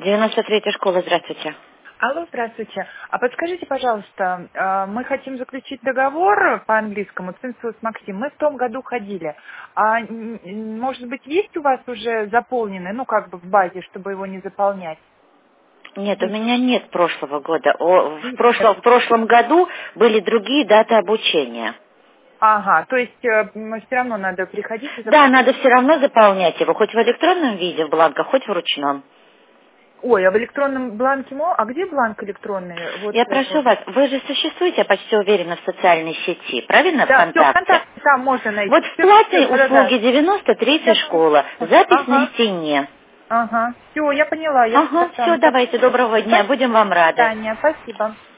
93-я школа, здравствуйте. Алло, здравствуйте. А подскажите, пожалуйста, мы хотим заключить договор по английскому, Цинцус Максим. Мы в том году ходили. Может быть, есть у вас уже заполненный, в базе, чтобы его не заполнять? Нет, у меня нет прошлого года. В прошлом году были другие даты обучения. Ага, то есть все равно надо приходить и заполнять? Да, надо все равно заполнять его, хоть в электронном виде, в бланках, хоть в ручном. Ой, а в электронном бланке А где бланк электронный? Я прошу вас, вы же существуете, я почти уверена, в социальной сети, правильно, Да, все, ВКонтакте? ВКонтакте там можно найти. Вот в платной услуге 93-я школа, запись на стене. Ага, все, я поняла. Ага, все, давайте, доброго дня, будем вам рады. Таня, спасибо.